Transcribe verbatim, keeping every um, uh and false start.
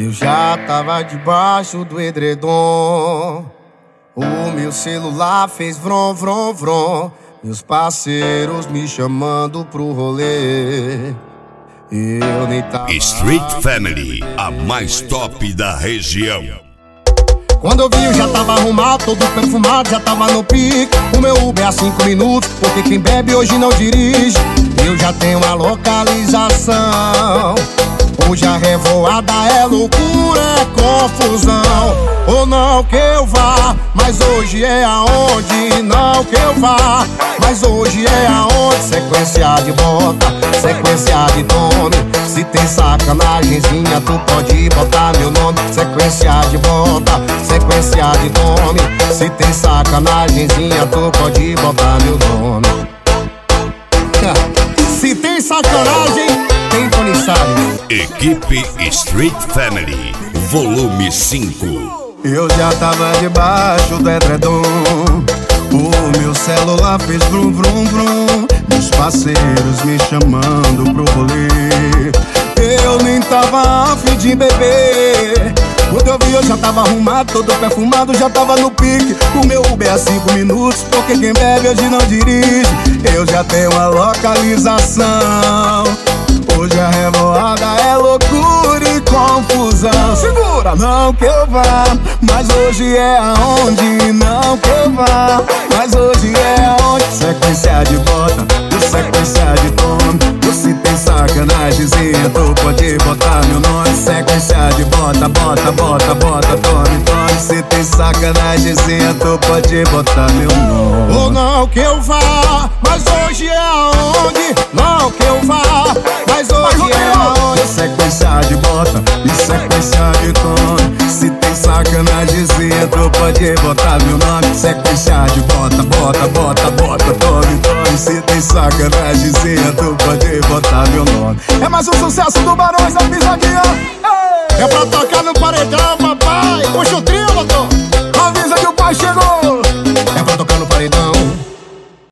Eu já tava debaixo do edredom. O meu celular fez vrom, vrom, vrom. Meus parceiros me chamando pro rolê. Eu nem tava. Street Family, a mais top da região. Quando eu vi eu já tava arrumado, todo perfumado, já tava no pique. O meu Uber é a cinco minutos, porque quem bebe hoje não dirige. Eu já tenho a localização. Hoje a revoada é loucura, é confusão. Ou não que eu vá, mas hoje é aonde. Não que eu vá, mas hoje é aonde. Sequência de bota, sequência de nome. Se tem sacanagemzinha, tu pode botar meu nome. Sequência de bota, sequência de nome. Se tem sacanagemzinha, tu pode botar meu nome. Se tem sacanagem, tem Tony Salles. Equipe Street Family, volume cinco. Eu já tava debaixo do edredom. O meu celular fez vrum, vrum, vrum. Meus parceiros me chamando pro rolê. Eu nem tava afim de beber. Quando eu vi eu já tava arrumado, todo perfumado, já tava no pique. O meu Uber é cinco minutos, porque quem bebe hoje não dirige. Eu já tenho a localização. Hoje a revoada é loucura e confusão. Segura! Não que eu vá, mas hoje é aonde. Não que eu vá, mas hoje é aonde. Sequência de bota, sequência de tome. Se tem sacanagemzinha, tu pode botar meu nome. Sequência de bota, bota, bota, bota, tome, tome. Se tem sacanagemzinha, tu pode botar meu nome. Ou não que eu vá, mas hoje é aonde. Não que eu vá, mas hoje é aonde. Sequência de bota e sequência de tome. Se tem sacanagemzinha, tu pode botar meu nome. Sequência de bota, bota, bota, bota, tome, tome. Se tem sacanagemzinha, tu pode botar meu nome. É mais um sucesso do Barões da Pisadinha. É pra tocar no paredão, papai. Puxa o trio,